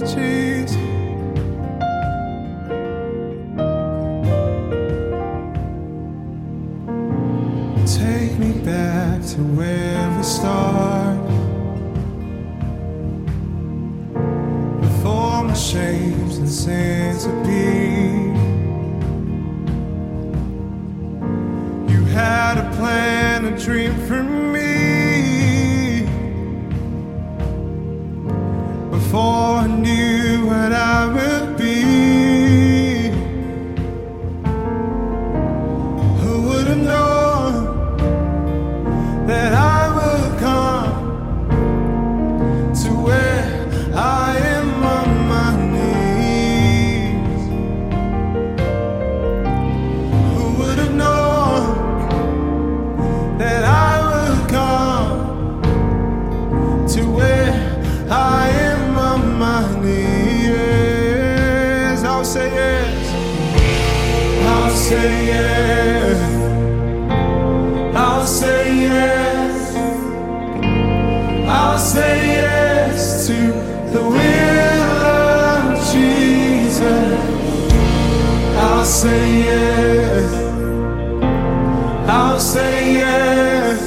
Jesus. Take me back to where we start, before my shames and sins appear. You had a plan, a dream for me, before I knew what I would be. Who would have known that I would come to where I am on my knees? Who would have known that I would come to where I am on my knees? I'll say yes. I'll say yes. I'll say yes. I'll say yes to the will of Jesus. I'll say yes. I'll say yes.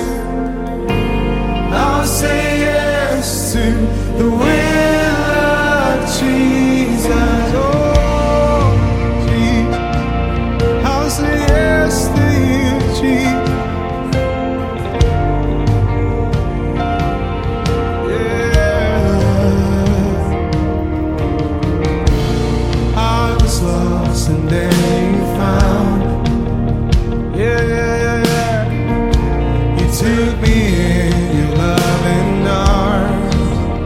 I'll say yes to the will of Jesus. Oh, Jesus. I'll say yes to you, Jesus. Lost and then you found. Yeah. You took me in your loving arms.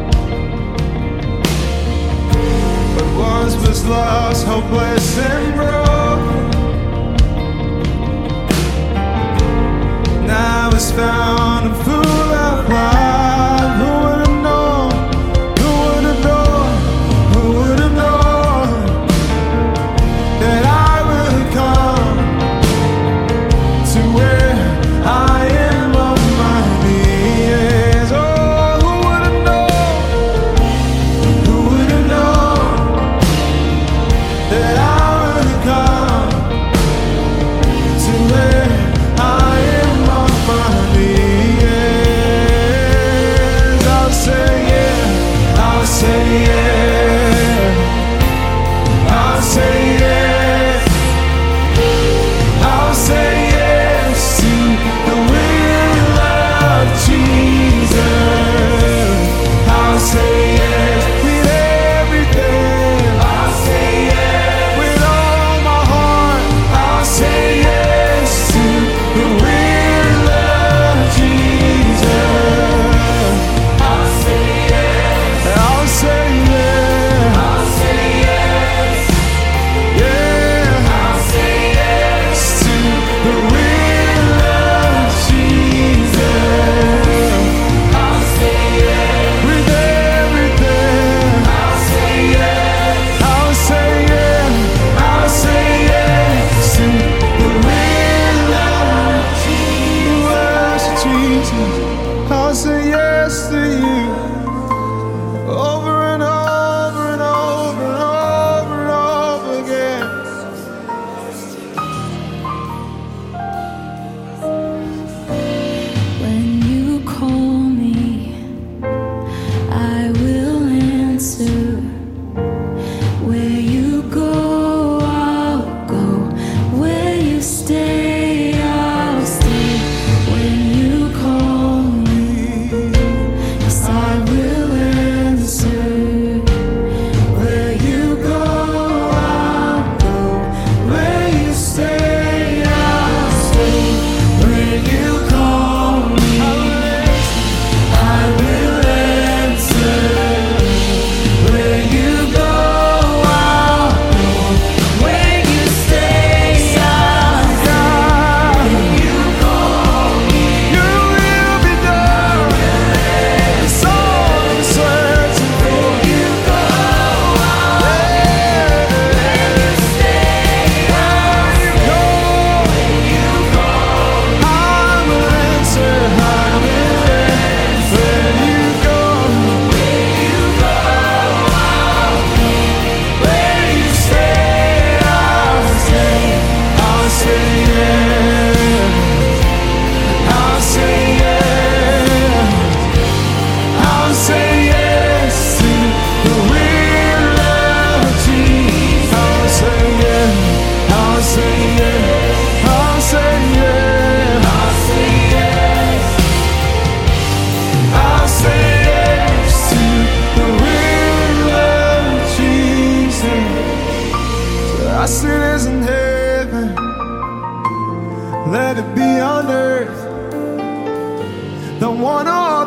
But once was lost, hopeless and broken, now it's found and full of pride. Who would have known? Who would have known? Who would have known that I would come to where I am on my knees? Oh, who would have known? Who would have known that I would come to where I am on my knees?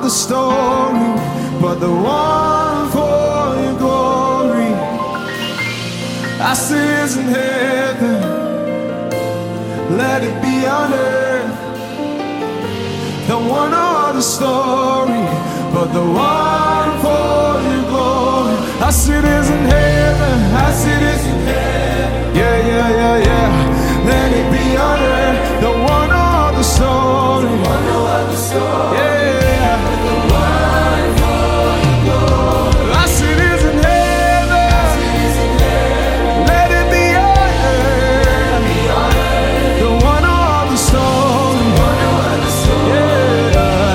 other story but the one for your glory. I say it's in heaven, let it be on earth. The one other story but the one for your glory. I see it is in heaven, I see it is in heaven. Yeah, yeah, yeah, yeah. Let it be on earth. The one other story, yeah. The one for your glory. I see it is in heaven, let it be on earth. The one other story, yeah.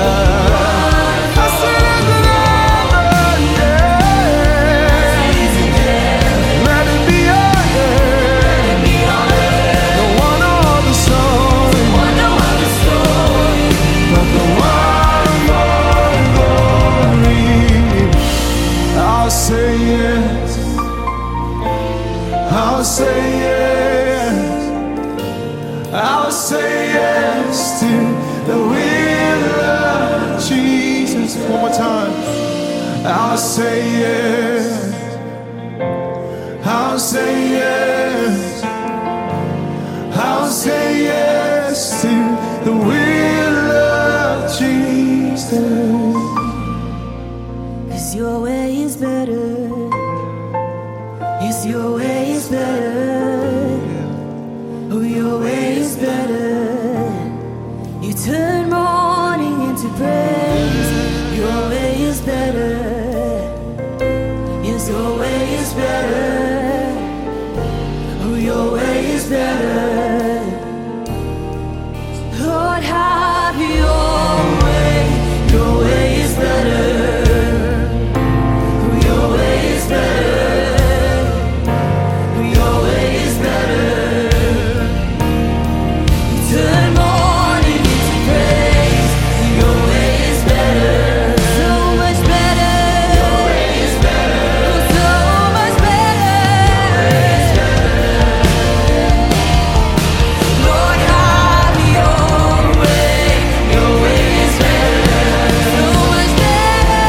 I see it is in heaven, yeah. Let it be on earth. The one other story, but the one for glory. I'll say yes, I'll say yes, I'll say yes to the will of Jesus. One more time. I'll say yes, I'll say yes, I'll say yes to the will of Jesus. 'Cause your way is better. Yes, your way is better. Oh, your way is better. You turn mourning into praise. Your way is better. Yes, your way is better. Oh, your way is better. Lord, have your way. Your way is better. Oh, your way is better. Oh, your way is better. You turn mourning into praise. Your way is better. So much better. Your way is better. Oh, so much better. Your way is better. Lord, have your way. Your way is better. So much better.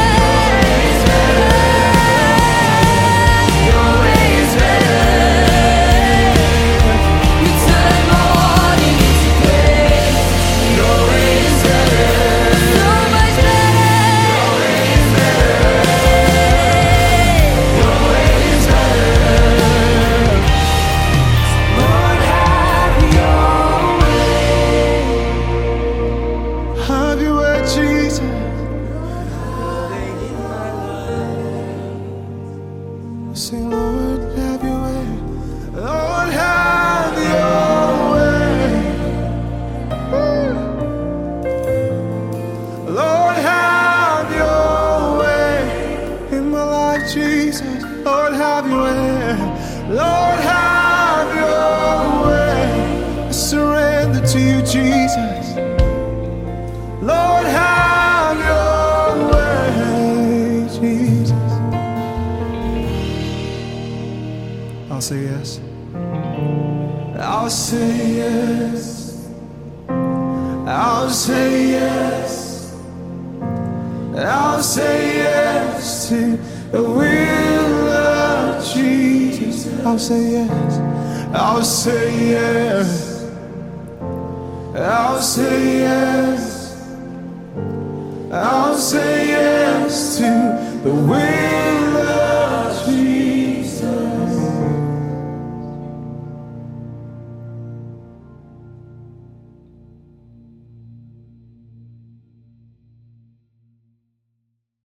Your way is better. You turn mourning into praise. Your way is better. So much better. Your way is better. Your way is better. Lord, have your way. Have your way, Jesus. Sing, Lord, have your way. Lord, have your way. Lord, have your way in my life, Jesus. Lord, have your way. Lord, have your way. I surrender to you, Jesus. Lord, have your way, Jesus. I'll say yes. I'll say yes. I'll say yes. I'll say yes to the will of Jesus. I'll say yes. I'll say yes. I'll say yes. I'll say yes to the will